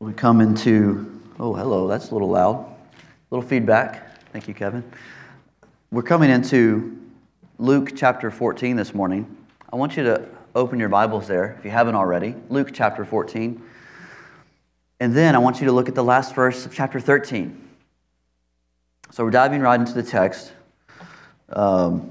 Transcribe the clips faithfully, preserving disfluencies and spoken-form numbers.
We come into, oh, hello, that's a little loud. A little feedback. Thank you, Kevin. We're coming into Luke chapter fourteen this morning. I want you to open your Bibles there, if you haven't already. Luke chapter fourteen. And then I want you to look at the last verse of chapter thirteen. So we're diving right into the text. Um,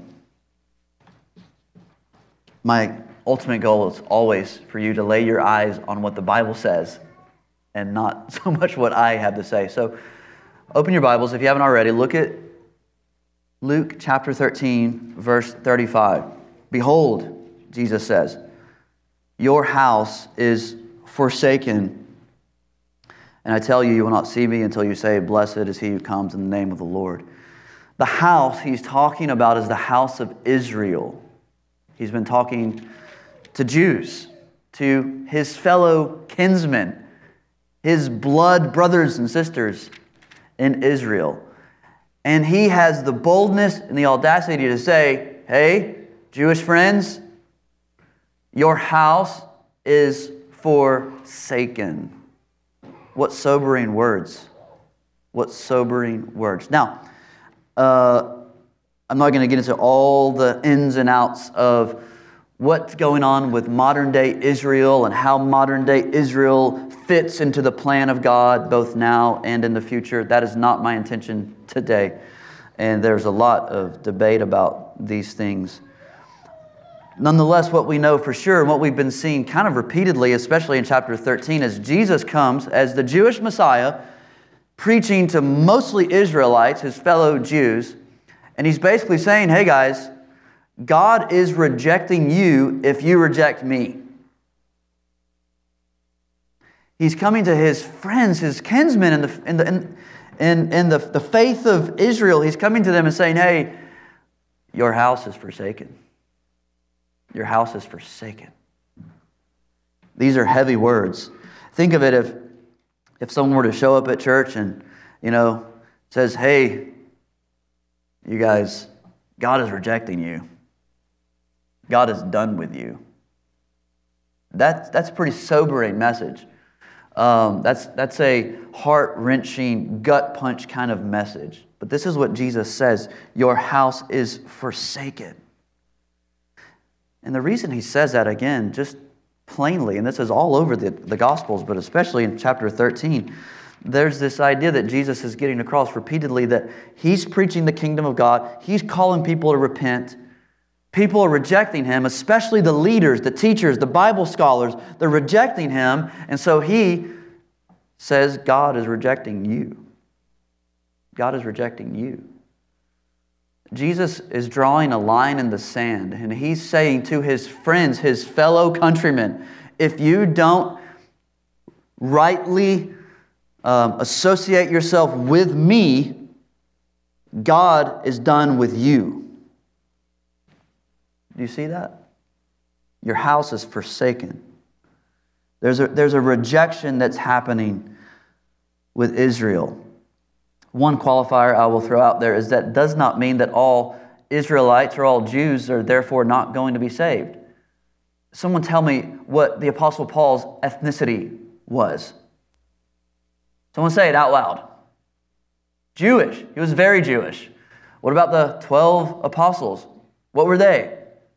my ultimate goal is always for you to lay your eyes on what the Bible says and not so much what I have to say. So open your Bibles, if you haven't already. Look at Luke chapter thirteen, verse thirty-five. Behold, Jesus says, your house is forsaken. And I tell you, you will not see me until you say, blessed is he who comes in the name of the Lord. The house he's talking about is the house of Israel. He's been talking to Jews, to his fellow kinsmen, his blood brothers and sisters in Israel. And he has the boldness and the audacity to say, hey, Jewish friends, your house is forsaken. What sobering words. What sobering words. Now, uh, I'm not going to get into all the ins and outs of what's going on with modern-day Israel and how modern-day Israel fits into the plan of God, both now and in the future. That is not my intention today. And there's a lot of debate about these things. Nonetheless, what we know for sure, and what we've been seeing kind of repeatedly, especially in chapter thirteen, is Jesus comes as the Jewish Messiah, preaching to mostly Israelites, his fellow Jews, and he's basically saying, hey guys, God is rejecting you if you reject me. He's coming to his friends, his kinsmen in the in the in, in, in the, the faith of Israel. He's coming to them and saying, hey, your house is forsaken. Your house is forsaken. These are heavy words. Think of it if if someone were to show up at church and, you know, says, hey, you guys, God is rejecting you. God is done with you. That's that's a pretty sobering message. Um, that's that's a heart-wrenching, gut-punch kind of message. But this is what Jesus says: your house is forsaken. And the reason he says that, again, just plainly, and this is all over the, the Gospels, but especially in chapter thirteen, there's this idea that Jesus is getting across repeatedly that he's preaching the kingdom of God. He's calling people to repent. People are rejecting him, especially the leaders, the teachers, the Bible scholars. They're rejecting him. And so he says, God is rejecting you. God is rejecting you. Jesus is drawing a line in the sand, and he's saying to his friends, his fellow countrymen, if you don't rightly um, associate yourself with me, God is done with you. Do you see that? Your house is forsaken. There's a, there's a rejection that's happening with Israel. One qualifier I will throw out there is that does not mean that all Israelites or all Jews are therefore not going to be saved. Someone tell me what the Apostle Paul's ethnicity was. Someone say it out loud. Jewish. He was very Jewish. What about the twelve apostles? What were they?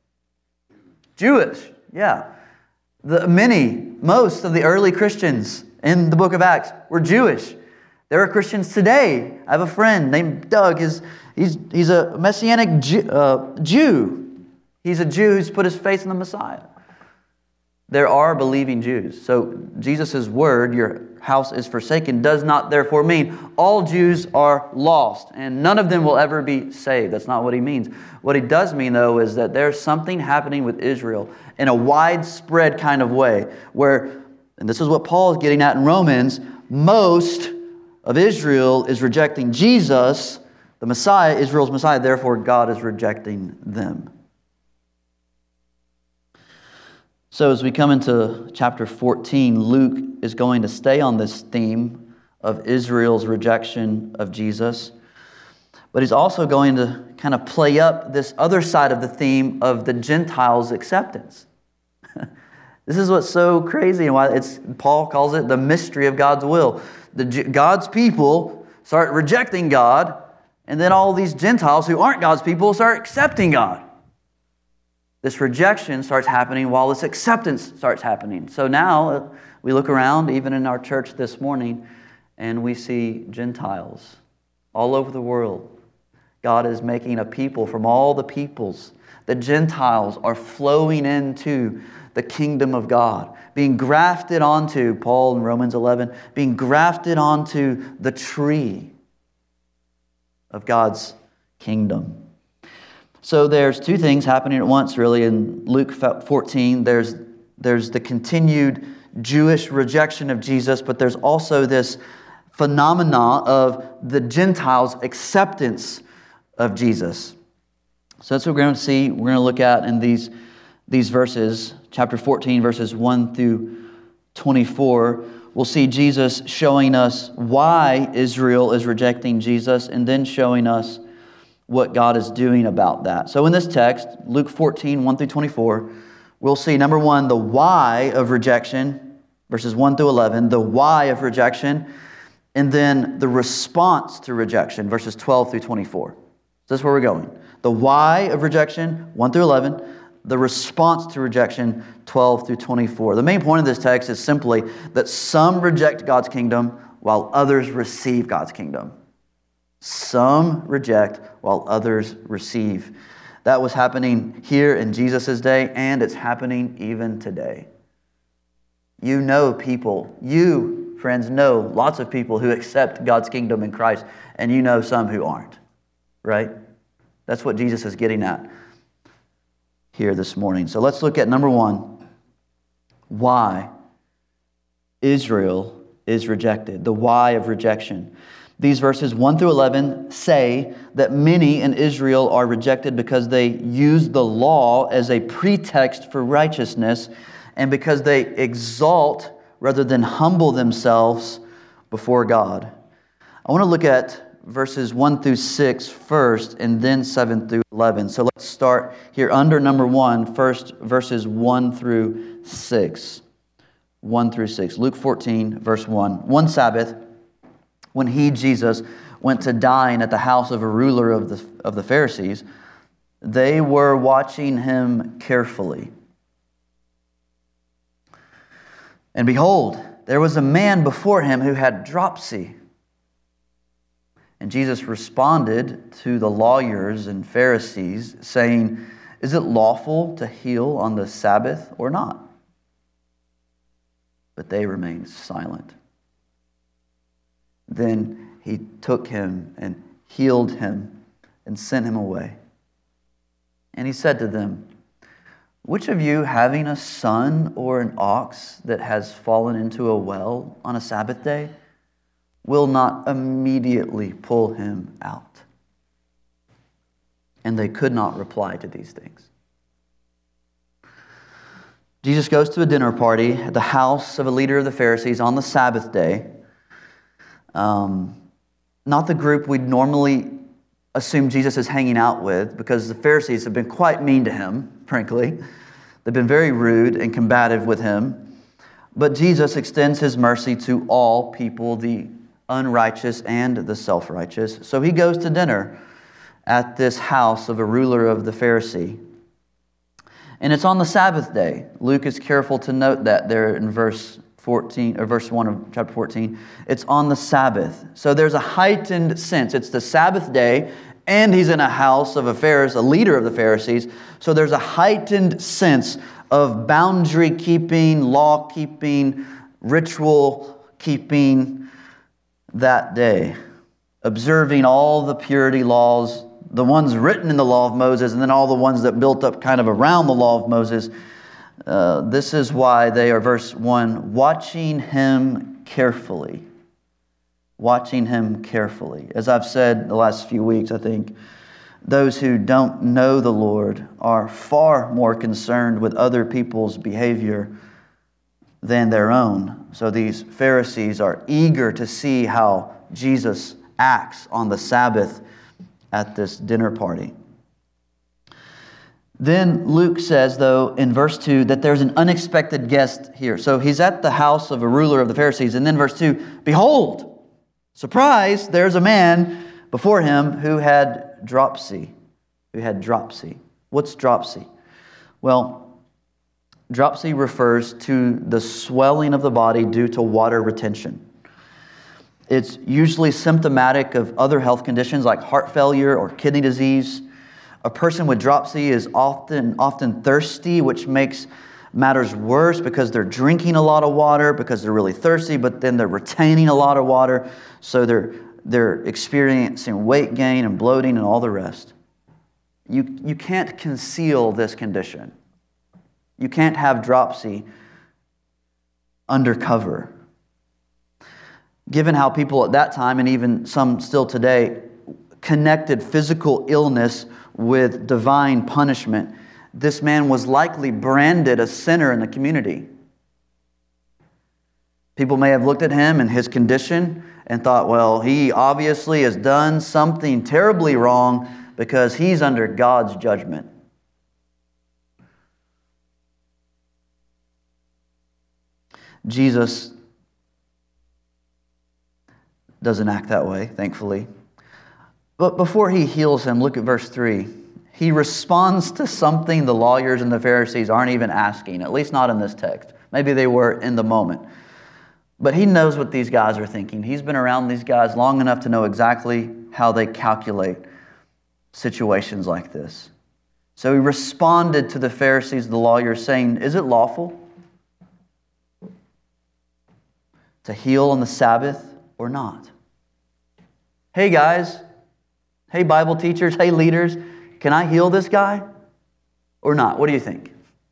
Jewish. Yeah. The many, most of the early Christians in the book of Acts were Jewish. There are Christians today. I have a friend named Doug. He's, he's, he's a Messianic Jew, uh, Jew. He's a Jew who's put his faith in the Messiah. There are believing Jews. So Jesus' word, your house is forsaken, does not therefore mean all Jews are lost and none of them will ever be saved. That's not what he means. What he does mean, though, is that there's something happening with Israel in a widespread kind of way where, and this is what Paul is getting at in Romans, most of Israel is rejecting Jesus, the Messiah, Israel's Messiah, therefore God is rejecting them. So as we come into chapter fourteen, Luke is going to stay on this theme of Israel's rejection of Jesus. But he's also going to kind of play up this other side of the theme of the Gentiles' acceptance. This is what's so crazy, and why it's Paul calls it the mystery of God's will. The God's people start rejecting God, and then all these Gentiles who aren't God's people start accepting God. This rejection starts happening while this acceptance starts happening. So now we look around, even in our church this morning, and we see Gentiles all over the world. God is making a people from all the peoples. The Gentiles are flowing into the kingdom of God, being grafted onto, Paul in Romans eleven, being grafted onto the tree of God's kingdom. So there's two things happening at once, really, in Luke fourteen. There's, there's the continued Jewish rejection of Jesus, but there's also this phenomena of the Gentiles' acceptance of Jesus. So that's what we're going to see. We're going to look at in these, these verses, chapter fourteen, verses one through twenty-four. We'll see Jesus showing us why Israel is rejecting Jesus, and then showing us what God is doing about that. So in this text, Luke fourteen, one through twenty-four, we'll see, number one, the why of rejection, verses one through eleven, the why of rejection, and then the response to rejection, verses twelve through twenty-four. So that's where we're going. The why of rejection, one through eleven, the response to rejection, twelve through twenty-four. The main point of this text is simply that some reject God's kingdom while others receive God's kingdom. Some reject while others receive. That was happening here in Jesus' day, and it's happening even today. You know people, you, friends, know lots of people who accept God's kingdom in Christ, and you know some who aren't, right? That's what Jesus is getting at here this morning. So let's look at number one, why Israel is rejected, the why of rejection. These verses one through eleven say that many in Israel are rejected because they use the law as a pretext for righteousness, and because they exalt rather than humble themselves before God. I want to look at verses one through six first, and then seven through eleven. So let's start here under number one, first verses one through six. one through six. Luke fourteen, verse one. One Sabbath, when he, Jesus, went to dine at the house of a ruler of the, of the Pharisees, they were watching him carefully. And behold, there was a man before him who had dropsy. And Jesus responded to the lawyers and Pharisees, saying, "Is it lawful to heal on the Sabbath or not?" But they remained silent. Then he took him and healed him and sent him away. And he said to them, "Which of you, having a son or an ox that has fallen into a well on a Sabbath day, will not immediately pull him out?" And they could not reply to these things. Jesus goes to a dinner party at the house of a leader of the Pharisees on the Sabbath day. Um, not the group we'd normally assume Jesus is hanging out with, because the Pharisees have been quite mean to him, frankly. They've been very rude and combative with him. But Jesus extends his mercy to all people, the unrighteous and the self-righteous. So he goes to dinner at this house of a ruler of the Pharisee. And it's on the Sabbath day. Luke is careful to note that there in verse fourteen, or verse one of chapter fourteen. It's on the Sabbath. So there's a heightened sense. It's the Sabbath day, and he's in a house of a Pharisee, a leader of the Pharisees. So there's a heightened sense of boundary keeping, law keeping, ritual keeping that day, observing all the purity laws, the ones written in the law of Moses, and then all the ones that built up kind of around the law of Moses. Uh, this is why they are, verse one, watching him carefully. Watching him carefully. As I've said the last few weeks, I think, those who don't know the Lord are far more concerned with other people's behavior than their own. So these Pharisees are eager to see how Jesus acts on the Sabbath at this dinner party. Then Luke says, though, in verse two, that there's an unexpected guest here. So he's at the house of a ruler of the Pharisees. And then verse two, behold, surprise, there's a man before him who had dropsy. Who had dropsy. What's dropsy? Well, dropsy refers to the swelling of the body due to water retention. It's usually symptomatic of other health conditions like heart failure or kidney disease. A person with dropsy is often often thirsty, which makes matters worse because they're drinking a lot of water, because they're really thirsty, but then they're retaining a lot of water, so they're they're experiencing weight gain and bloating and all the rest. You, you can't conceal this condition. You can't have dropsy undercover. Given how people at that time, and even some still today, connected physical illness with divine punishment, this man was likely branded a sinner in the community. People may have looked at him and his condition and thought, well, he obviously has done something terribly wrong because he's under God's judgment. Jesus doesn't act that way, thankfully. But before he heals him, look at verse three. He responds to something the lawyers and the Pharisees aren't even asking, at least not in this text. Maybe they were in the moment. But he knows what these guys are thinking. He's been around these guys long enough to know exactly how they calculate situations like this. So he responded to the Pharisees, the lawyers, saying, is it lawful to heal on the Sabbath or not? Hey guys, hey Bible teachers, hey leaders, can I heal this guy or not? What do you think?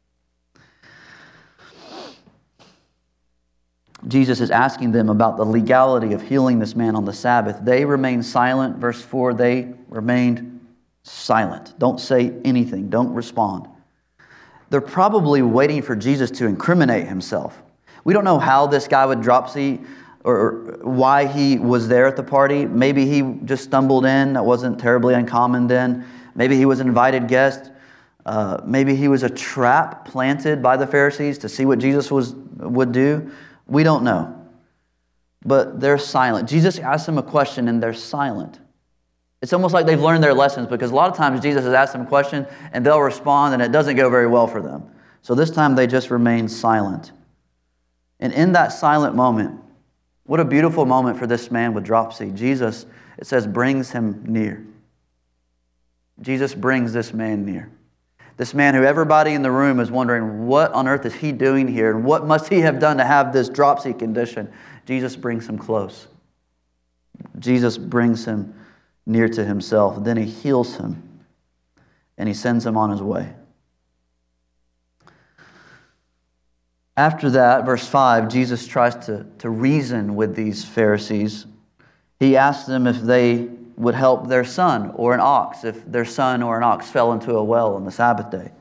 Jesus is asking them about the legality of healing this man on the Sabbath. They remained silent. Verse four, they remained silent. Don't say anything. Don't respond. They're probably waiting for Jesus to incriminate himself. We don't know how this guy with dropsy or why he was there at the party. Maybe he just stumbled in. That wasn't terribly uncommon then. Maybe he was an invited guest. Uh, maybe he was a trap planted by the Pharisees to see what Jesus was would do. We don't know. But they're silent. Jesus asks them a question and they're silent. It's almost like they've learned their lessons, because a lot of times Jesus has asked them a question and they'll respond and it doesn't go very well for them. So this time they just remain silent. And in that silent moment, what a beautiful moment for this man with dropsy. Jesus, it says, brings him near. Jesus brings this man near. This man who everybody in the room is wondering, what on earth is he doing here? And what must he have done to have this dropsy condition? Jesus brings him close. Jesus brings him near to himself. Then he heals him and he sends him on his way. After that, verse five, Jesus tries to, to reason with these Pharisees. He asks them if they would help their son or an ox, if their son or an ox fell into a well on the Sabbath day.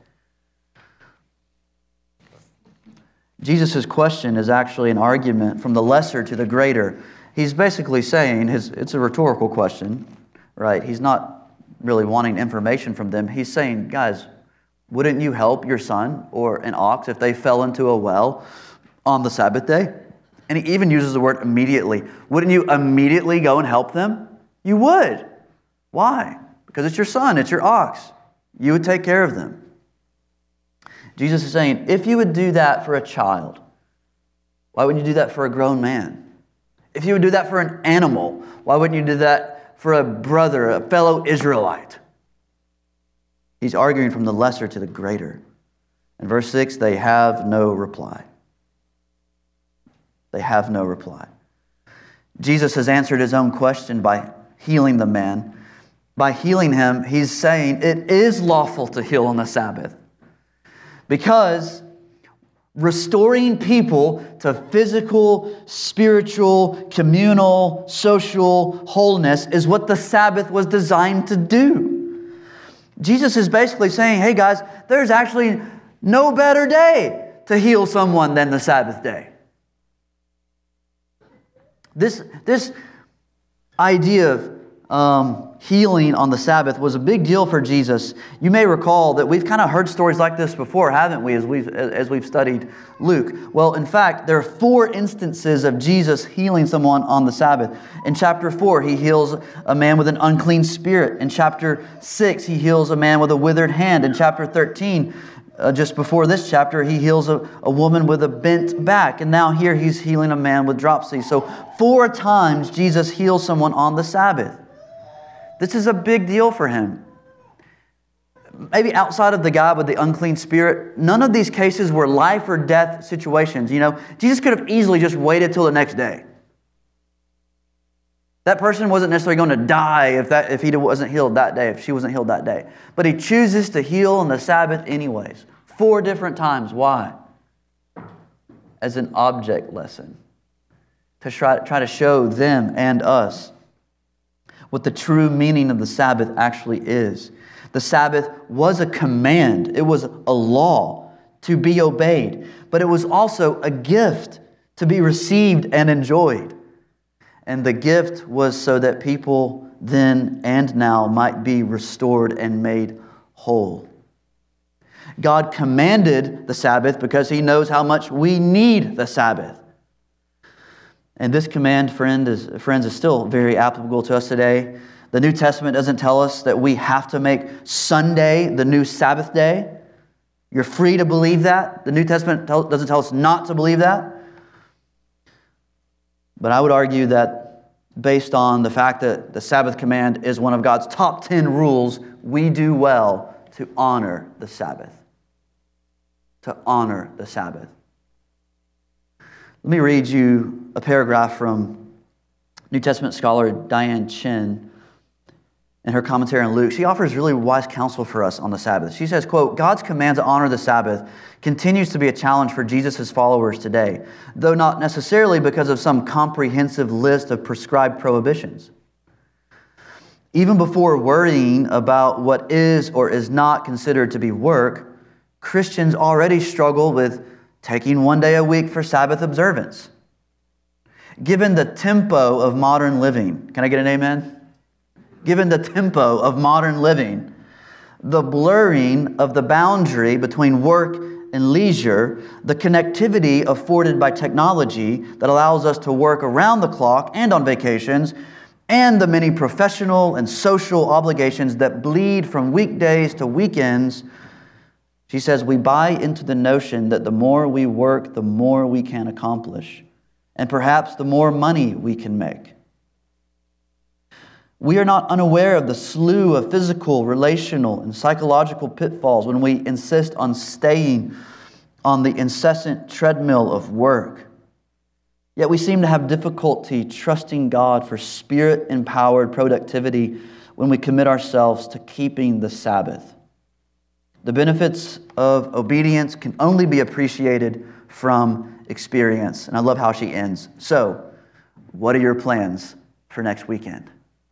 Jesus' question is actually an argument from the lesser to the greater. He's basically saying, his, it's a rhetorical question, right? He's not really wanting information from them. He's saying, guys, wouldn't you help your son or an ox if they fell into a well on the Sabbath day? And he even uses the word immediately. Wouldn't you immediately go and help them? You would. Why? Because it's your son, it's your ox. You would take care of them. Jesus is saying, if you would do that for a child, why wouldn't you do that for a grown man? If you would do that for an animal, why wouldn't you do that for a brother, a fellow Israelite? He's arguing from the lesser to the greater. In verse six, they have no reply. They have no reply. Jesus has answered his own question by healing the man. By healing him, he's saying it is lawful to heal on the Sabbath. Because restoring people to physical, spiritual, communal, social wholeness is what the Sabbath was designed to do. Jesus is basically saying, hey guys, there's actually no better day to heal someone than the Sabbath day. This, this idea of um, healing on the Sabbath was a big deal for Jesus. You may recall that we've kind of heard stories like this before, haven't we, as we've, as we've studied Luke? Well, in fact, there are four instances of Jesus healing someone on the Sabbath. In chapter four, he heals a man with an unclean spirit. In chapter six, he heals a man with a withered hand. In chapter thirteen, Uh, just before this chapter, he heals a, a woman with a bent back. And now here he's healing a man with dropsy. So four times Jesus heals someone on the Sabbath. This is a big deal for him. Maybe outside of the guy with the unclean spirit, none of these cases were life or death situations. You know, Jesus could have easily just waited till the next day. That person wasn't necessarily going to die if that if he wasn't healed that day, if she wasn't healed that day. But he chooses to heal on the Sabbath anyways. Four different times. Why? As an object lesson. To try, try to show them and us what the true meaning of the Sabbath actually is. The Sabbath was a command. It was a law to be obeyed. But it was also a gift to be received and enjoyed. And the gift was so that people then and now might be restored and made whole. God commanded the Sabbath because He knows how much we need the Sabbath. And this command, friend, is, friends, is still very applicable to us today. The New Testament doesn't tell us that we have to make Sunday the new Sabbath day. You're free to believe that. The New Testament tell, doesn't tell us not to believe that. But I would argue that based on the fact that the Sabbath command is one of God's top ten rules, we do well to honor the Sabbath. To honor the Sabbath. Let me read you a paragraph from New Testament scholar Diane Chin in her commentary on Luke. She offers really wise counsel for us on the Sabbath. She says, quote, God's command to honor the Sabbath continues to be a challenge for Jesus' followers today, though not necessarily because of some comprehensive list of prescribed prohibitions. Even before worrying about what is or is not considered to be work, Christians already struggle with taking one day a week for Sabbath observance. Given the tempo of modern living, can I get an amen? Given the tempo of modern living, the blurring of the boundary between work and leisure, the connectivity afforded by technology that allows us to work around the clock and on vacations, and the many professional and social obligations that bleed from weekdays to weekends, she says we buy into the notion that the more we work, the more we can accomplish, and perhaps the more money we can make. We are not unaware of the slew of physical, relational, and psychological pitfalls when we insist on staying on the incessant treadmill of work. Yet we seem to have difficulty trusting God for Spirit-empowered productivity when we commit ourselves to keeping the Sabbath. The benefits of obedience can only be appreciated from experience. And I love how she ends. So, what are your plans for next weekend?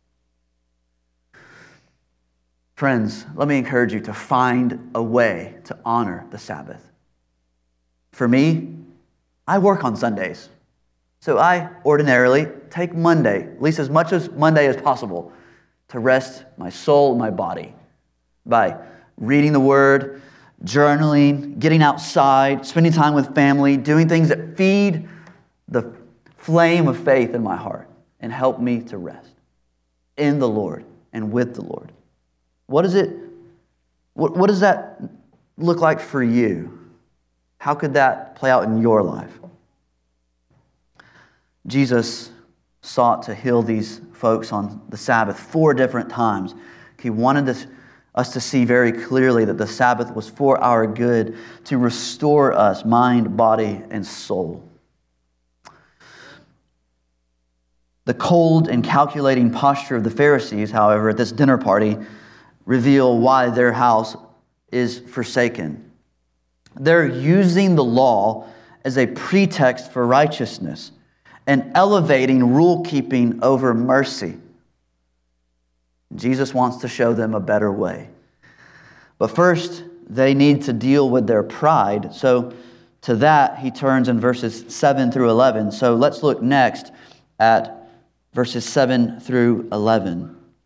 Friends, let me encourage you to find a way to honor the Sabbath. For me, I work on Sundays. So I ordinarily take Monday, at least as much as Monday as possible, to rest my soul and my body by reading the Word, journaling, getting outside, spending time with family, doing things that feed the flame of faith in my heart and help me to rest in the Lord and with the Lord. What is it? What, what does that look like for you? How could that play out in your life? Jesus sought to heal these folks on the Sabbath four different times. He wanted this, us to see very clearly that the Sabbath was for our good, to restore us, mind, body, and soul. The cold and calculating posture of the Pharisees, however, at this dinner party, reveal why their house is forsaken. They're using the law as a pretext for righteousness and elevating rule-keeping over mercy. Jesus wants to show them a better way. But first, they need to deal with their pride. So to that, he turns in verses seven through eleven. So let's look next at verses seven through eleven.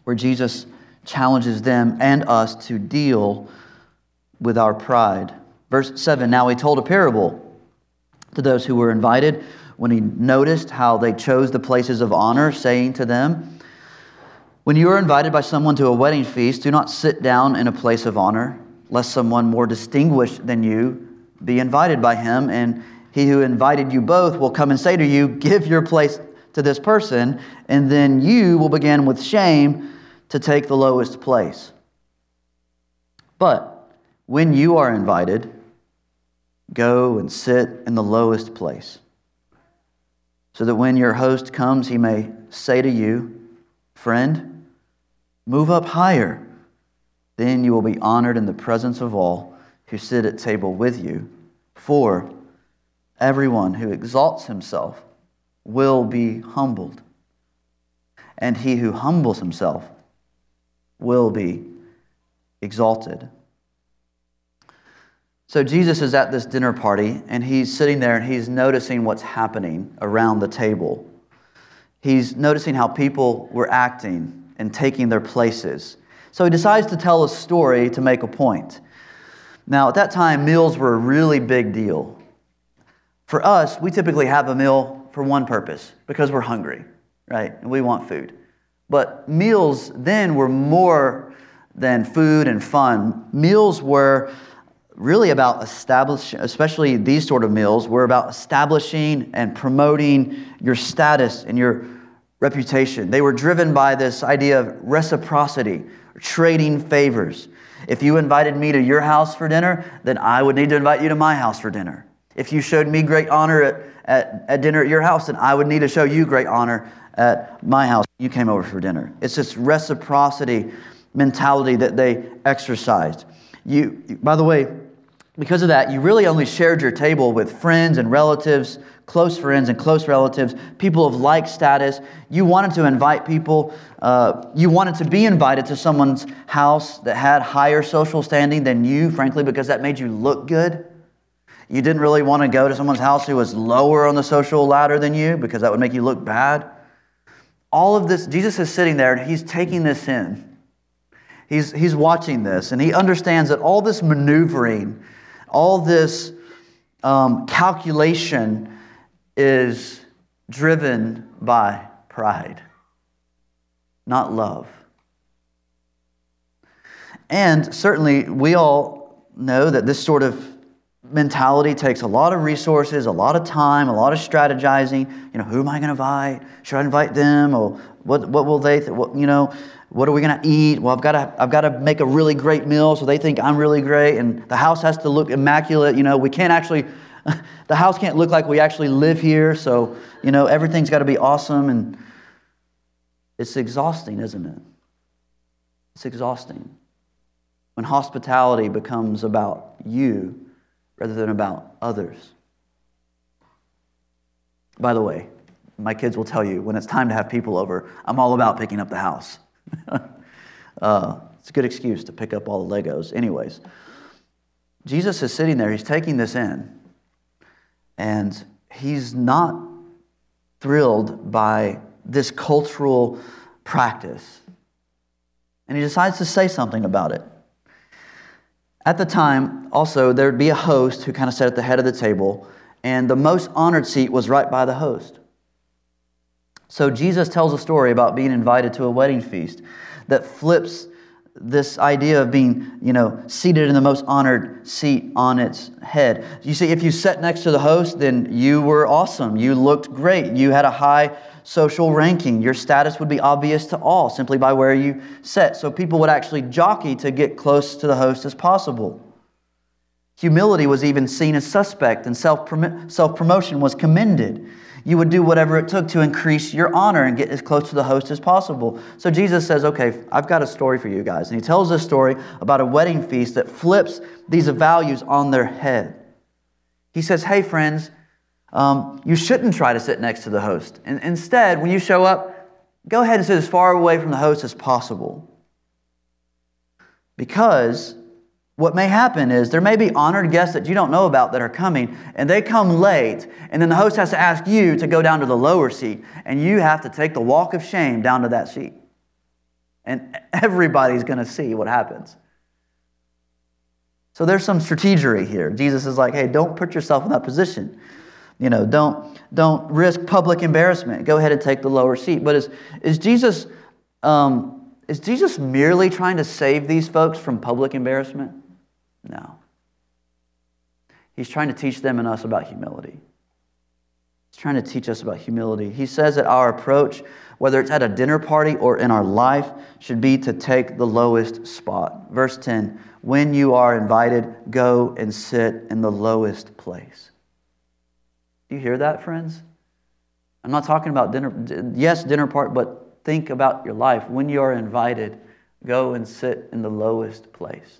where Jesus challenges them and us to deal with our pride. Verse seven, now he told a parable to those who were invited when he noticed how they chose the places of honor, saying to them, when you are invited by someone to a wedding feast, do not sit down in a place of honor, lest someone more distinguished than you be invited by him, and he who invited you both will come and say to you, give your place to this person, and then you will begin with shame to take the lowest place. But when you are invited, go and sit in the lowest place, so that when your host comes, he may say to you, friend, move up higher. Then you will be honored in the presence of all who sit at table with you. For everyone who exalts himself will be humbled, and he who humbles himself will be exalted. So Jesus is at this dinner party, and he's sitting there and he's noticing what's happening around the table. He's noticing how people were acting and taking their places. So he decides to tell a story to make a point. Now, at that time, meals were a really big deal. For us, we typically have a meal for one purpose, because we're hungry, right? And we want food. But meals then were more than food and fun. Meals were really about establishing, especially these sort of meals, were about establishing and promoting your status and your reputation. They were driven by this idea of reciprocity, trading favors. If you invited me to your house for dinner, then I would need to invite you to my house for dinner. If you showed me great honor at, at, at dinner at your house, then I would need to show you great honor at my house. You came over for dinner. It's this reciprocity mentality that they exercised. You, by the way, because of that, you really only shared your table with friends and relatives, close friends and close relatives, people of like status. You wanted to invite people, uh, you wanted to be invited to someone's house that had higher social standing than you, frankly, because that made you look good. You didn't really want to go to someone's house who was lower on the social ladder than you, because that would make you look bad. All of this, Jesus is sitting there and he's taking this in. He's, he's watching this, and he understands that all this maneuvering, all this um, calculation is driven by pride, not love. And certainly we all know that this sort of mentality takes a lot of resources, a lot of time, a lot of strategizing. You know, who am I going to invite? Should I invite them? Or what? What will they? Th- what, you know, what are we going to eat? Well, I've got to. I've got to make a really great meal so they think I'm really great, and the house has to look immaculate. You know, we can't actually. The house can't look like we actually live here. So you know, everything's got to be awesome, and it's exhausting, isn't it? It's exhausting when hospitality becomes about you rather than about others. By the way, my kids will tell you, when it's time to have people over, I'm all about picking up the house. uh, it's a good excuse to pick up all the Legos. Anyways, Jesus is sitting there, he's taking this in, and he's not thrilled by this cultural practice. And he decides to say something about it. At the time, also, there would be a host who kind of sat at the head of the table, and the most honored seat was right by the host. So Jesus tells a story about being invited to a wedding feast that flips this idea of being, you know, seated in the most honored seat on its head. You see, if you sat next to the host, then you were awesome. You looked great. You had a high social ranking. Your status would be obvious to all simply by where you sat. So people would actually jockey to get close to the host as possible. Humility was even seen as suspect, and self-promotion was commended. You would do whatever it took to increase your honor and get as close to the host as possible. So Jesus says, okay, I've got a story for you guys. And he tells this story about a wedding feast that flips these values on their head. He says, hey friends, um, you shouldn't try to sit next to the host. And instead, when you show up, go ahead and sit as far away from the host as possible. Because what may happen is there may be honored guests that you don't know about that are coming, and they come late, and then the host has to ask you to go down to the lower seat, and you have to take the walk of shame down to that seat. And everybody's going to see what happens. So there's some strategery here. Jesus is like, hey, don't put yourself in that position. You know, don't, don't risk public embarrassment. Go ahead and take the lower seat. But is, is Jesus um, is Jesus merely trying to save these folks from public embarrassment? No. He's trying to teach them and us about humility. He's trying to teach us about humility. He says that our approach, whether it's at a dinner party or in our life, should be to take the lowest spot. Verse ten, when you are invited, go and sit in the lowest place. Do you hear that, friends? I'm not talking about dinner, yes, dinner party, but think about your life. When you are invited, go and sit in the lowest place.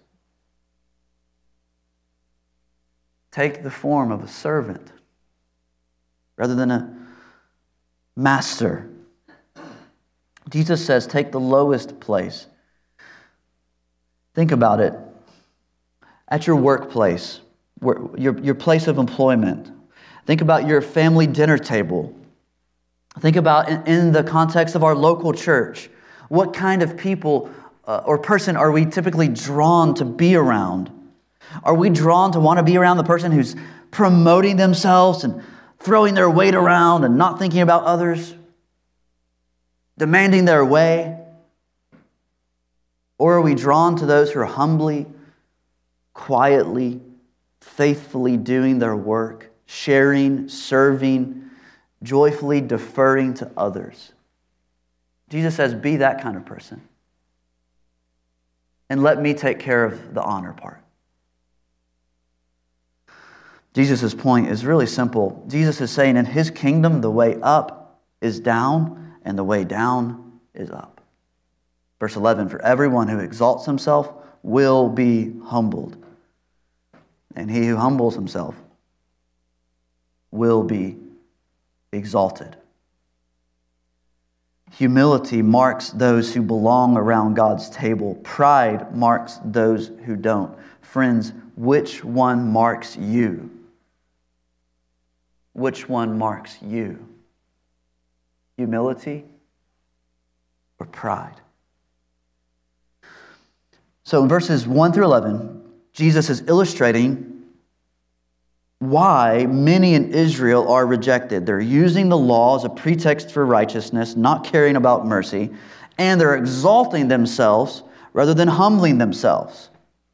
Take the form of a servant rather than a master. Jesus says, take the lowest place. Think about it. At your workplace, where, your, your place of employment. Think about your family dinner table. Think about in, in the context of our local church. What kind of people uh, or person are we typically drawn to be around? Are we drawn to want to be around the person who's promoting themselves and throwing their weight around and not thinking about others? Demanding their way? Or are we drawn to those who are humbly, quietly, faithfully doing their work, sharing, serving, joyfully deferring to others? Jesus says, be that kind of person. And let me take care of the honor part. Jesus' point is really simple. Jesus is saying in His kingdom, the way up is down, and the way down is up. Verse eleven, for everyone who exalts himself will be humbled, and he who humbles himself will be exalted. Humility marks those who belong around God's table. Pride marks those who don't. Friends, which one marks you? Which one marks you? Humility or pride? So in verses one through eleven, Jesus is illustrating why many in Israel are rejected. They're using the law as a pretext for righteousness, not caring about mercy, and they're exalting themselves rather than humbling themselves.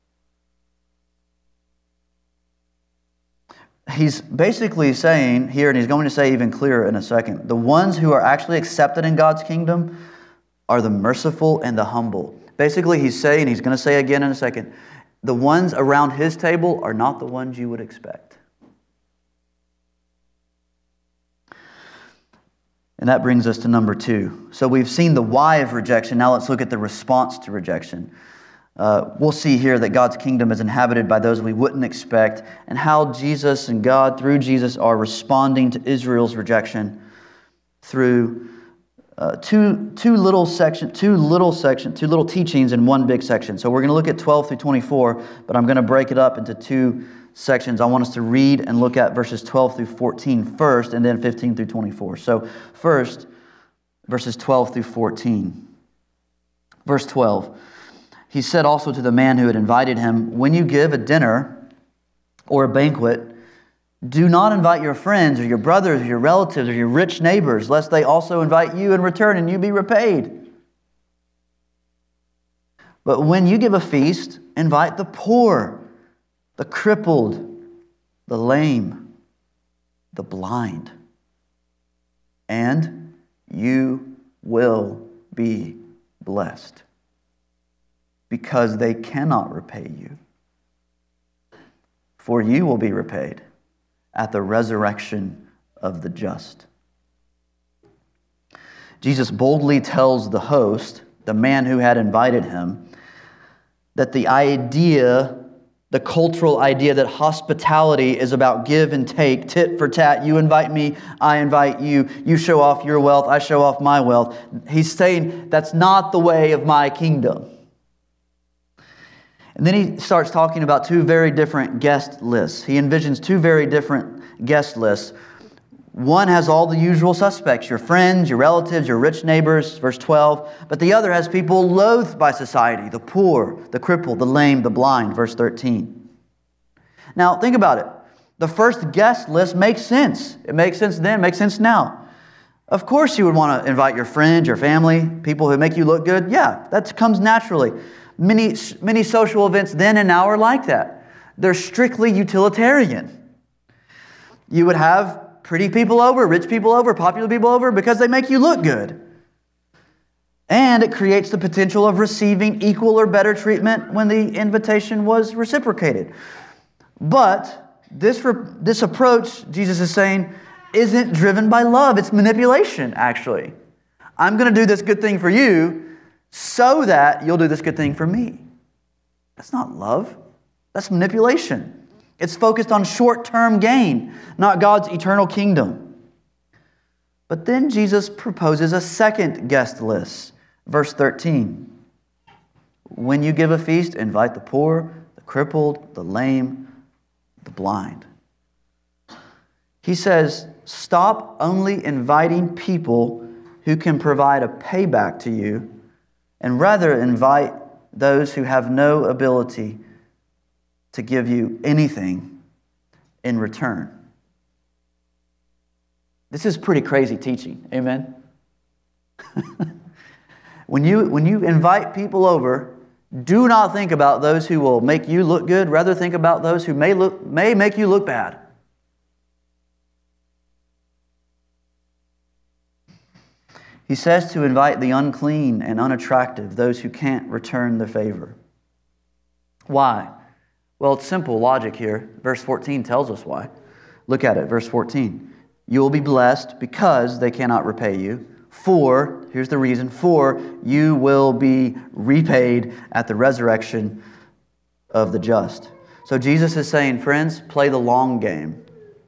He's basically saying here, and he's going to say even clearer in a second, the ones who are actually accepted in God's kingdom are the merciful and the humble. Basically, he's saying, he's going to say again in a second, the ones around his table are not the ones you would expect. And that brings us to number two. So we've seen the why of rejection. Now let's look at the response to rejection. Uh, we'll see here that God's kingdom is inhabited by those we wouldn't expect, and how Jesus and God, through Jesus, are responding to Israel's rejection through uh, two two little section, two little section, two little teachings in one big section. So we're going to look at twelve through twenty-four, but I'm going to break it up into two sections. I want us to read and look at verses twelve through fourteen first, and then fifteen through twenty-four. So first, verses twelve through fourteen. Verse twelve. He said also to the man who had invited him, when you give a dinner or a banquet, do not invite your friends or your brothers or your relatives or your rich neighbors, lest they also invite you in return and you be repaid. But when you give a feast, invite the poor, the crippled, the lame, the blind, and you will be blessed, because they cannot repay you. For you will be repaid at the resurrection of the just. Jesus boldly tells the host, the man who had invited him, that the idea, the cultural idea that hospitality is about give and take, tit for tat. You invite me, I invite you. You show off your wealth, I show off my wealth. He's saying that's not the way of my kingdom. And then he starts talking about two very different guest lists. He envisions two very different guest lists. One has all the usual suspects, your friends, your relatives, your rich neighbors, verse twelve. But the other has people loathed by society, the poor, the crippled, the lame, the blind, verse thirteen. Now, think about it. The first guest list makes sense. It makes sense then, it makes sense now. Of course you would want to invite your friends, your family, people who make you look good. Yeah, that comes naturally. Many, many social events then and now are like that. They're strictly utilitarian. You would have pretty people over, rich people over, popular people over because they make you look good. And it creates the potential of receiving equal or better treatment when the invitation was reciprocated. But this, this approach, Jesus is saying, isn't driven by love. It's manipulation, actually. I'm going to do this good thing for you so that you'll do this good thing for me. That's not love. That's manipulation. It's focused on short-term gain, not God's eternal kingdom. But then Jesus proposes a second guest list. Verse thirteen. When you give a feast, invite the poor, the crippled, the lame, the blind. He says, stop only inviting people who can provide a payback to you, and rather invite those who have no ability to give you anything in return. This is pretty crazy teaching. Amen? When you, when you invite people over, do not think about those who will make you look good. Rather think about those who may look, may make you look bad. He says to invite the unclean and unattractive, those who can't return the favor. Why? Well, it's simple logic here. Verse fourteen tells us why. Look at it, verse fourteen. You will be blessed because they cannot repay you. For, here's the reason, for you will be repaid at the resurrection of the just. So Jesus is saying, friends, play the long game.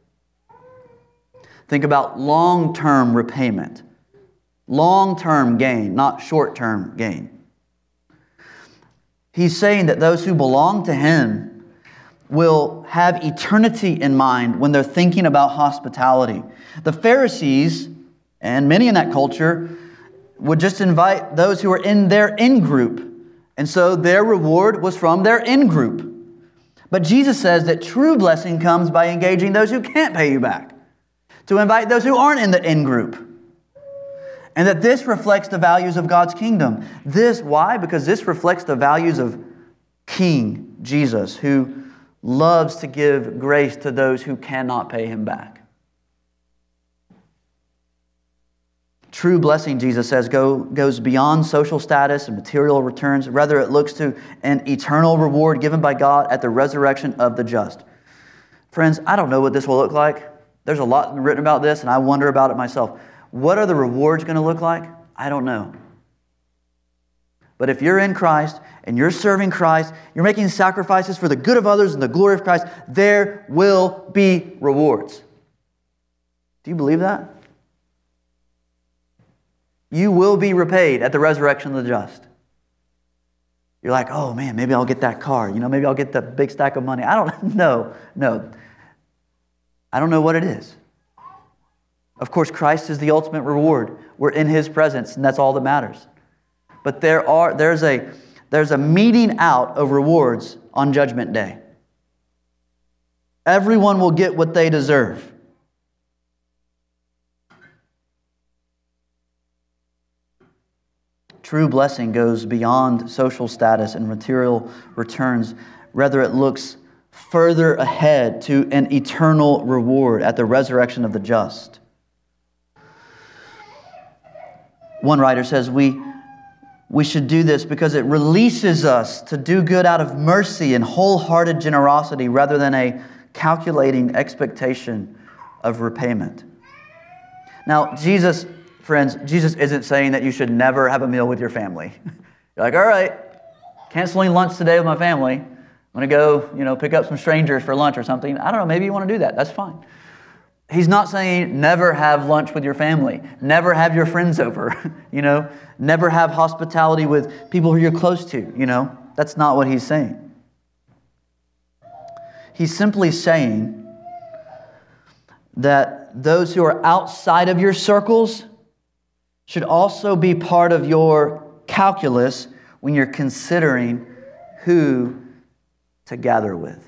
Think about long-term repayment. Long-term gain, not short-term gain. He's saying that those who belong to Him will have eternity in mind when they're thinking about hospitality. The Pharisees, and many in that culture, would just invite those who are in their in-group. And so their reward was from their in-group. But Jesus says that true blessing comes by engaging those who can't pay you back. To invite those who aren't in the in-group. And that this reflects the values of God's kingdom. This, why? Because this reflects the values of King Jesus, who loves to give grace to those who cannot pay Him back. True blessing, Jesus says, go, goes beyond social status and material returns. Rather, it looks to an eternal reward given by God at the resurrection of the just. Friends, I don't know what this will look like. There's a lot written about this, and I wonder about it myself. What are the rewards going to look like? I don't know. But if you're in Christ and you're serving Christ, you're making sacrifices for the good of others and the glory of Christ, there will be rewards. Do you believe that? You will be repaid at the resurrection of the just. You're like, oh man, maybe I'll get that car. You know, maybe I'll get the big stack of money. I don't know. No. I don't know what it is. Of course, Christ is the ultimate reward. We're in His presence, and that's all that matters. But there are there's a there's a meting out of rewards on Judgment Day. Everyone will get what they deserve. True blessing goes beyond social status and material returns. Rather, it looks further ahead to an eternal reward at the resurrection of the just. One writer says, we, we should do this because it releases us to do good out of mercy and wholehearted generosity rather than a calculating expectation of repayment. Now, Jesus, friends, Jesus isn't saying that you should never have a meal with your family. You're like, all right, canceling lunch today with my family. I'm going to go, you know, pick up some strangers for lunch or something. I don't know, maybe you want to do that. That's fine. He's not saying never have lunch with your family. Never have your friends over, you know. Never have hospitality with people who you're close to, you know. That's not what he's saying. He's simply saying that those who are outside of your circles should also be part of your calculus when you're considering who to gather with.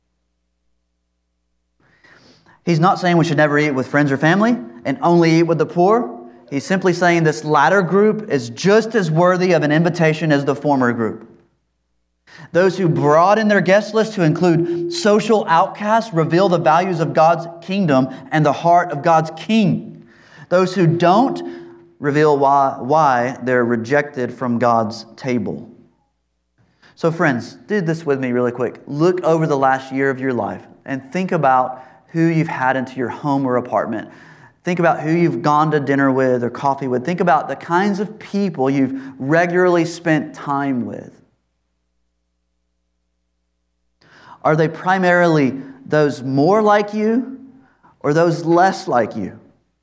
He's not saying we should never eat with friends or family and only eat with the poor. He's simply saying this latter group is just as worthy of an invitation as the former group. Those who broaden their guest list to include social outcasts reveal the values of God's kingdom and the heart of God's king. Those who don't reveal why, why they're rejected from God's table. So friends, do this with me really quick. Look over the last year of your life and think about who you've had into your home or apartment. Think about who you've gone to dinner with or coffee with. Think about the kinds of people you've regularly spent time with. Are they primarily those more like you or those less like you?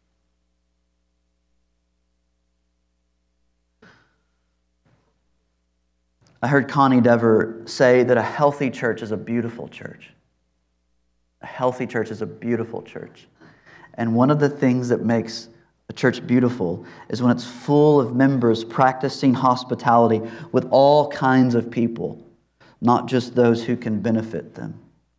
I heard Connie Dever say that a healthy church is a beautiful church. A healthy church is a beautiful church. And one of the things that makes a church beautiful is when it's full of members practicing hospitality with all kinds of people, not just those who can benefit them.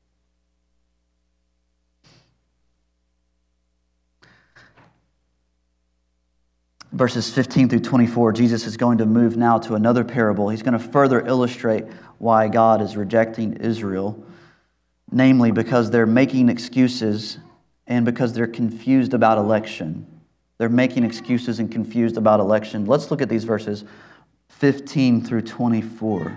Verses fifteen through twenty-four, Jesus is going to move now to another parable. He's going to further illustrate why God is rejecting Israel, namely because they're making excuses and because they're confused about election. They're making excuses and confused about election. Let's look at these verses fifteen through twenty-four.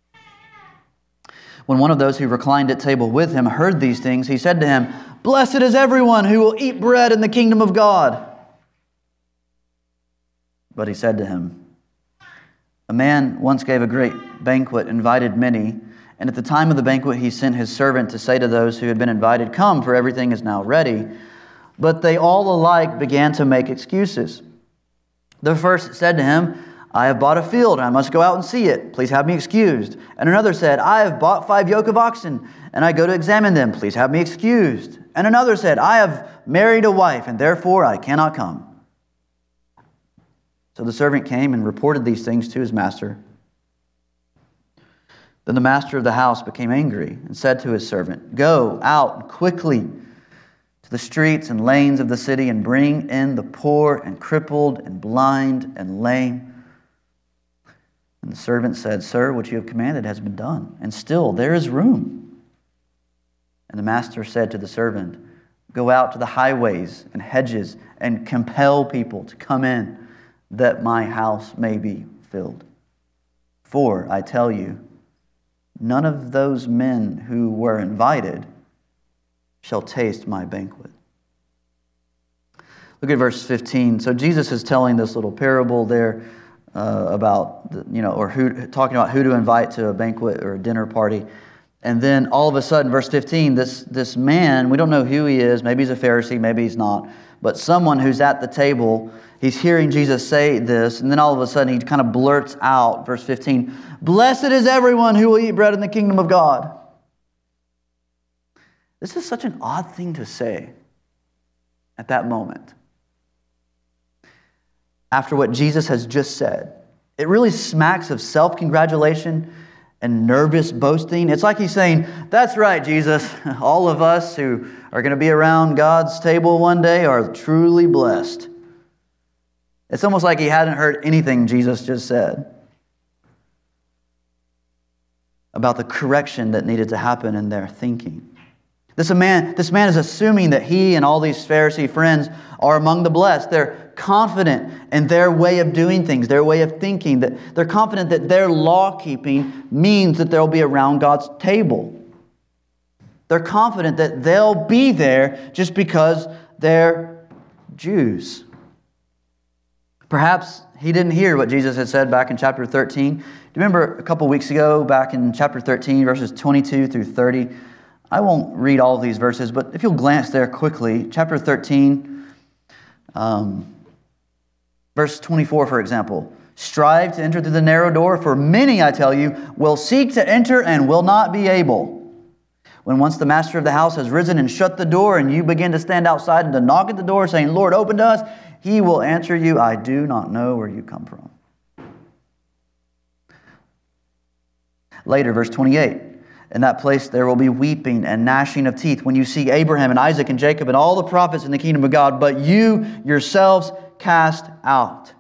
When one of those who reclined at table with him heard these things, he said to him, "Blessed is everyone who will eat bread in the kingdom of God." But he said to him, "A man once gave a great banquet, invited many, and at the time of the banquet he sent his servant to say to those who had been invited, 'Come, for everything is now ready.' But they all alike began to make excuses. The first said to him, 'I have bought a field, and I must go out and see it. Please have me excused.' And another said, 'I have bought five yoke of oxen, and I go to examine them. Please have me excused.' And another said, 'I have married a wife, and therefore I cannot come.' So the servant came and reported these things to his master. Then the master of the house became angry and said to his servant, 'Go out quickly to the streets and lanes of the city and bring in the poor and crippled and blind and lame.' And the servant said, 'Sir, what you have commanded has been done, and still there is room.' And the master said to the servant, 'Go out to the highways and hedges and compel people to come in, that my house may be filled. For I tell you, none of those men who were invited shall taste my banquet.'" Look at verse fifteen. So Jesus is telling this little parable there uh, about, the, you know, or who, talking about who to invite to a banquet or a dinner party. And then all of a sudden, verse fifteen, this, this man, we don't know who he is. Maybe he's a Pharisee, maybe he's not. But someone who's at the table, he's hearing Jesus say this, and then all of a sudden he kind of blurts out, verse fifteen, "Blessed is everyone who will eat bread in the kingdom of God." This is such an odd thing to say at that moment. After what Jesus has just said, it really smacks of self-congratulation and nervous boasting. It's like he's saying, "That's right, Jesus. All of us who are going to be around God's table one day are truly blessed." It's almost like he hadn't heard anything Jesus just said about the correction that needed to happen in their thinking. This man, this man is assuming that he and all these Pharisee friends are among the blessed. They're confident in their way of doing things, their way of thinking. That they're confident that their law-keeping means that they'll be around God's table. They're confident that they'll be there just because they're Jews. Perhaps he didn't hear what Jesus had said back in chapter thirteen. Do you remember a couple weeks ago, back in chapter thirteen, verses twenty-two through thirty? I won't read all of these verses, but if you'll glance there quickly, chapter thirteen, um, verse twenty-four, for example. "Strive to enter through the narrow door, for many, I tell you, will seek to enter and will not be able. When once the master of the house has risen and shut the door, and you begin to stand outside and to knock at the door, saying, Lord, open to us, he will answer you, I do not know where you come from. Later, verse twenty-eight, in that place there will be weeping and gnashing of teeth when you see Abraham and Isaac and Jacob and all the prophets in the kingdom of God, but you yourselves cast out.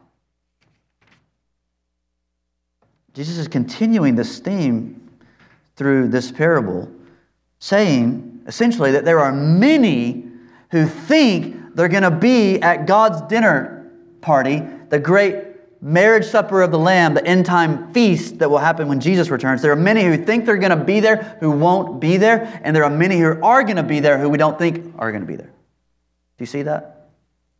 Jesus is continuing this theme through this parable, saying essentially that there are many who think they're going to be at God's dinner party, the great marriage supper of the Lamb, the end time feast that will happen when Jesus returns. There are many who think they're going to be there who won't be there, and there are many who are going to be there who we don't think are going to be there. Do you see that?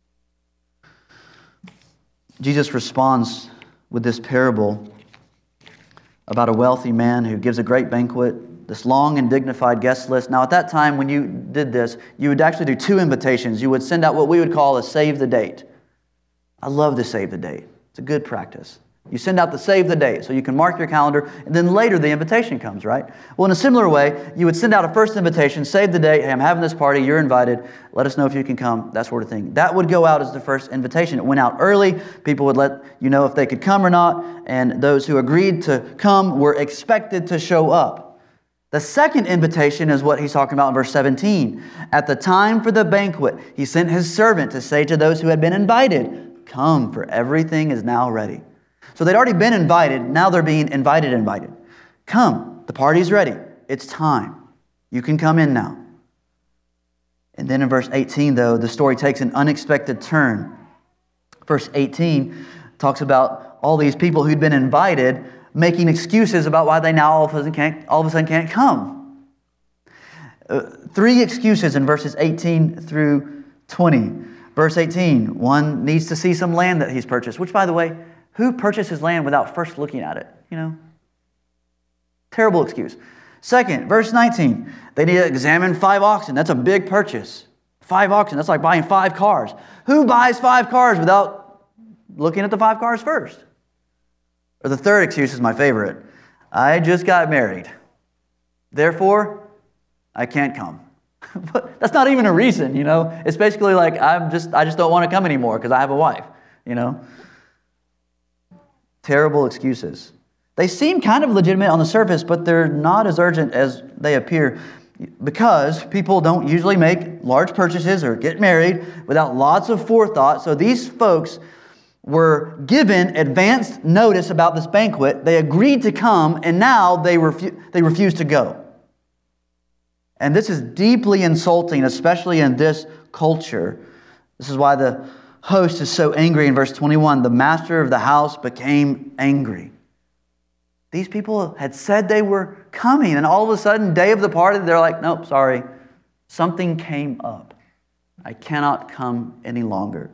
Jesus responds with this parable about a wealthy man who gives a great banquet, this long and dignified guest list. Now, at that time, when you did this, you would actually do two invitations. You would send out what we would call a save the date. I love the save the date. It's a good practice. You send out the save the date so you can mark your calendar, and then later the invitation comes, right? Well, in a similar way, you would send out a first invitation, save the date, hey, I'm having this party, you're invited, let us know if you can come, that sort of thing. That would go out as the first invitation. It went out early, people would let you know if they could come or not, and those who agreed to come were expected to show up. The second invitation is what he's talking about in verse seventeen. At the time for the banquet, he sent his servant to say to those who had been invited, come, for everything is now ready. So they'd already been invited. Now they're being invited, invited. Come, the party's ready. It's time. You can come in now. And then in verse eighteen, though, the story takes an unexpected turn. Verse eighteen talks about all these people who'd been invited making excuses about why they now all of a sudden can't, all of a sudden can't come. Uh, three excuses in verses eighteen through twenty. Verse eighteen, one needs to see some land that he's purchased, which, by the way, who purchases land without first looking at it? You know? Terrible excuse. Second, verse nineteen, they need to examine five oxen. That's a big purchase. Five oxen, that's like buying five cars. Who buys five cars without looking at the five cars first? Or the third excuse is my favorite. I just got married. Therefore, I can't come. But that's not even a reason, you know? It's basically like, I'm just, I just don't want to come anymore because I have a wife, you know? Terrible excuses. They seem kind of legitimate on the surface, but they're not as urgent as they appear because people don't usually make large purchases or get married without lots of forethought. So these folks were given advanced notice about this banquet. They agreed to come, and now they, refu- they refuse to go. And this is deeply insulting, especially in this culture. This is why the host is so angry in verse twenty-one. The master of the house became angry. These people had said they were coming, and all of a sudden, day of the party, they're like, nope, sorry. Something came up. I cannot come any longer.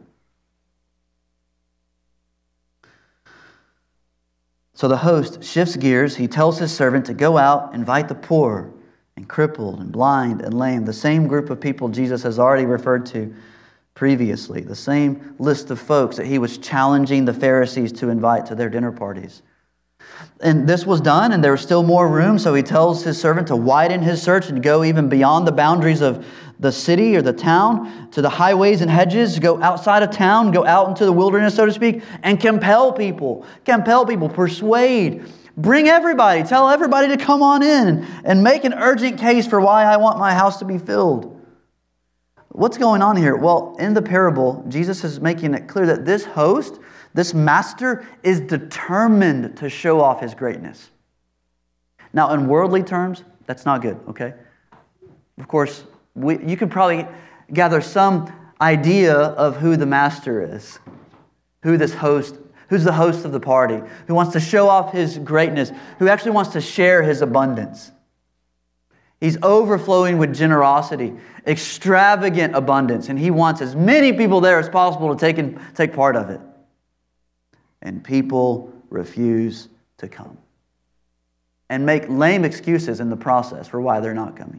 So the host shifts gears. He tells his servant to go out, invite the poor and crippled and blind and lame, the same group of people Jesus has already referred to previously, the same list of folks that he was challenging the Pharisees to invite to their dinner parties. And this was done, and there was still more room, so he tells his servant to widen his search and go even beyond the boundaries of the city or the town, to the highways and hedges, go outside of town, go out into the wilderness, so to speak, and compel people, compel people, persuade, bring everybody, tell everybody to come on in and make an urgent case for why I want my house to be filled. What's going on here? Well, in the parable, Jesus is making it clear that this host, this master, is determined to show off his greatness. Now, in worldly terms, that's not good, okay? Of course, we, you can probably gather some idea of who the master is, who this host, who's the host of the party, who wants to show off his greatness, who actually wants to share his abundance. He's overflowing with generosity, extravagant abundance, and he wants as many people there as possible to take, in, take part of it. And people refuse to come and make lame excuses in the process for why they're not coming.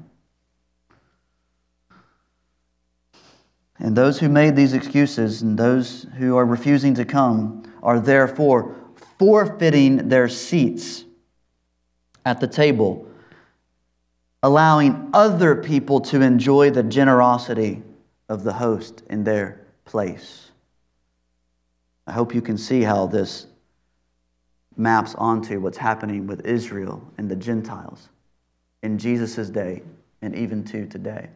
And those who made these excuses and those who are refusing to come are therefore forfeiting their seats at the table allowing other people to enjoy the generosity of the host in their place. I hope you can see how this maps onto what's happening with Israel and the Gentiles in Jesus' day and even to today.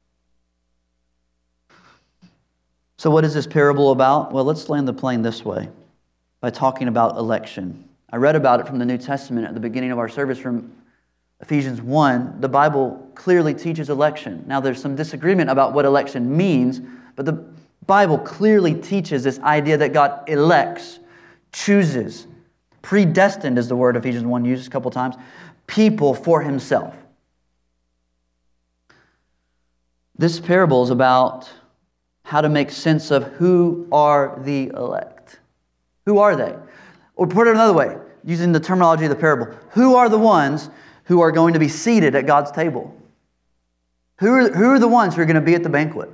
So what is this parable about? Well, let's land the plane this way, by talking about election. I read about it from the New Testament at the beginning of our service from Ephesians one. The Bible clearly teaches election. Now, there's some disagreement about what election means, but the Bible clearly teaches this idea that God elects, chooses, predestined is the word Ephesians one uses a couple times, people for Himself. This parable is about how to make sense of who are the elect. Who are they? Or put it another way, using the terminology of the parable, who are the ones who are going to be seated at God's table? Who are, who are the ones who are going to be at the banquet?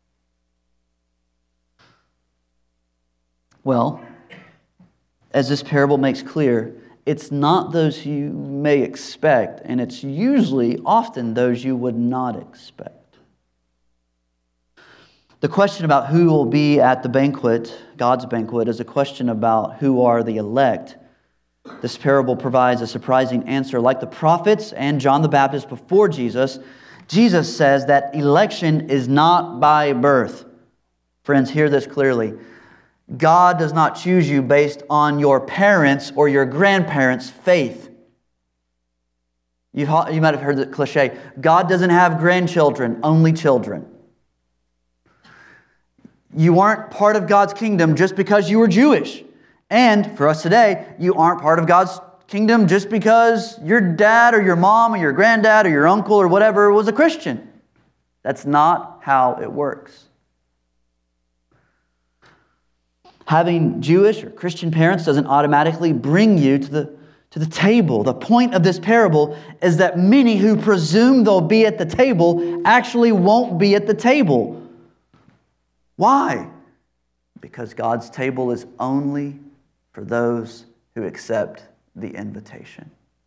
Well, as this parable makes clear, it's not those you may expect, and it's usually often those you would not expect. The question about who will be at the banquet, God's banquet, is a question about who are the elect. This parable provides a surprising answer. Like the prophets and John the Baptist before Jesus, Jesus says that election is not by birth. Friends, hear this clearly. God does not choose you based on your parents' or your grandparents' faith. You've, you might have heard the cliche, God doesn't have grandchildren, only children. You aren't part of God's kingdom just because you were Jewish. And for us today, you aren't part of God's kingdom just because your dad or your mom or your granddad or your uncle or whatever was a Christian. That's not how it works. Having Jewish or Christian parents doesn't automatically bring you to the, to the table. The point of this parable is that many who presume they'll be at the table actually won't be at the table. Why? Because God's table is only for those who accept the invitation.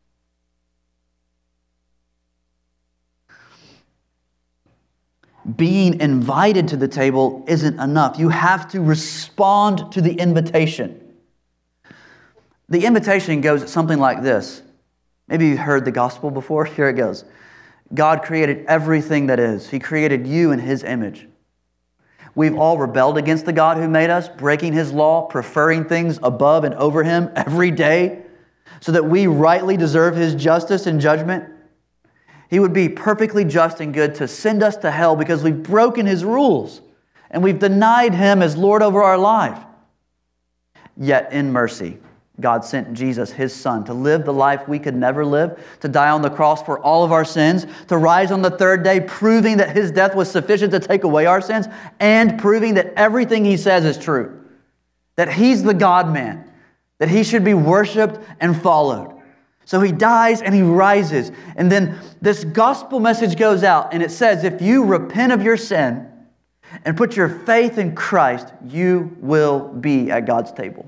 Being invited to the table isn't enough. You have to respond to the invitation. The invitation goes something like this. Maybe you've heard the gospel before. Here it goes. God created everything that is. He created you in His image. We've all rebelled against the God who made us, breaking His law, preferring things above and over Him every day, so that we rightly deserve His justice and judgment. He would be perfectly just and good to send us to hell because we've broken His rules and we've denied Him as Lord over our life. Yet in mercy, God sent Jesus, His Son, to live the life we could never live, to die on the cross for all of our sins, to rise on the third day, proving that His death was sufficient to take away our sins, and proving that everything He says is true. That He's the God-man, that He should be worshipped and followed. So He dies and He rises. And then this gospel message goes out, and it says, if you repent of your sin and put your faith in Christ, you will be at God's table.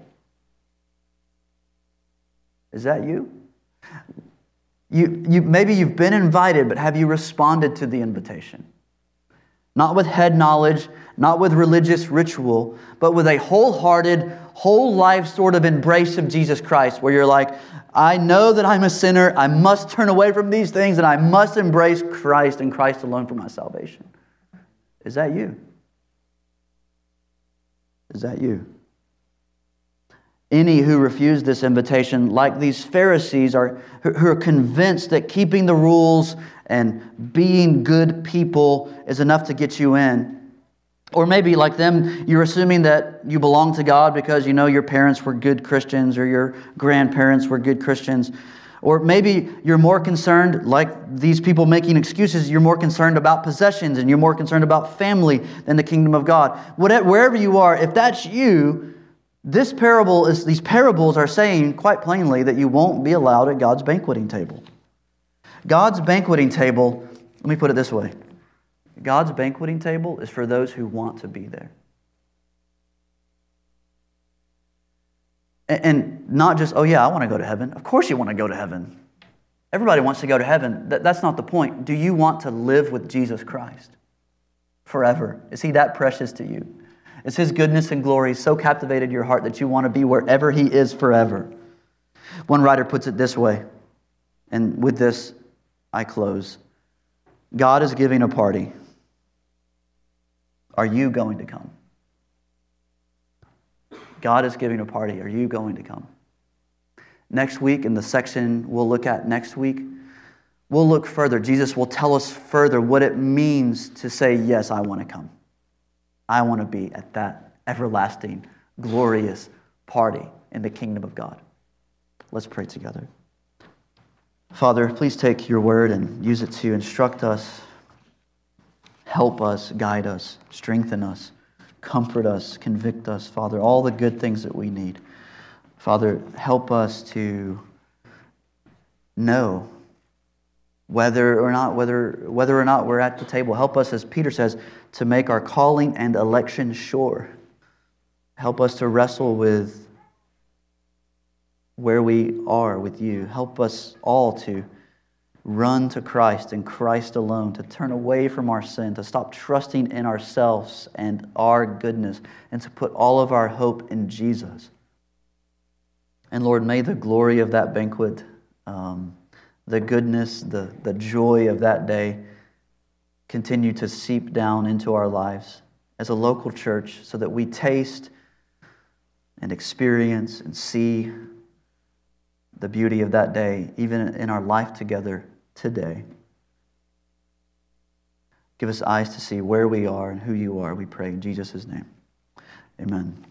Is that you? You, you? Maybe you've been invited, but have you responded to the invitation? Not with head knowledge, not with religious ritual, but with a wholehearted, whole life sort of embrace of Jesus Christ, where you're like, I know that I'm a sinner, I must turn away from these things, and I must embrace Christ and Christ alone for my salvation. Is that you? Is that you? Any who refuse this invitation, like these Pharisees, are who are convinced that keeping the rules and being good people is enough to get you in. Or maybe like them, you're assuming that you belong to God because you know your parents were good Christians or your grandparents were good Christians. Or maybe you're more concerned, like these people making excuses, you're more concerned about possessions and you're more concerned about family than the kingdom of God. Whatever, wherever you are, if that's you, This parable is, these parables are saying quite plainly that you won't be allowed at God's banqueting table. God's banqueting table, let me put it this way. God's banqueting table is for those who want to be there. And not just, oh yeah, I want to go to heaven. Of course you want to go to heaven. Everybody wants to go to heaven. That, that's not the point. Do you want to live with Jesus Christ forever? Is He that precious to you? Is His goodness and glory so captivated your heart that you want to be wherever He is forever? One writer puts it this way, and with this I close. God is giving a party. Are you going to come? God is giving a party. Are you going to come? Next week, in the section we'll look at next week, we'll look further. Jesus will tell us further what it means to say, yes, I want to come. I want to be at that everlasting, glorious party in the kingdom of God. Let's pray together. Father, please take your word and use it to instruct us, help us, guide us, strengthen us, comfort us, convict us, Father, all the good things that we need. Father, help us to know whether or not whether whether or not we're at the table. Help us, as Peter says, to make our calling and election sure. Help us to wrestle with where we are with you. Help us all to run to Christ and Christ alone, to turn away from our sin, to stop trusting in ourselves and our goodness, and to put all of our hope in Jesus. And Lord, may the glory of that banquet, um, the goodness, the, the joy of that day continue to seep down into our lives as a local church so that we taste and experience and see the beauty of that day, even in our life together today. Give us eyes to see where we are and who you are, we pray in Jesus' name. Amen.